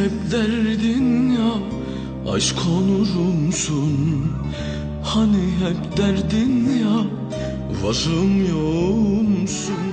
hep derdin ya, aşk onurumsun. Hani hep derdin ya, varım yoğumsun.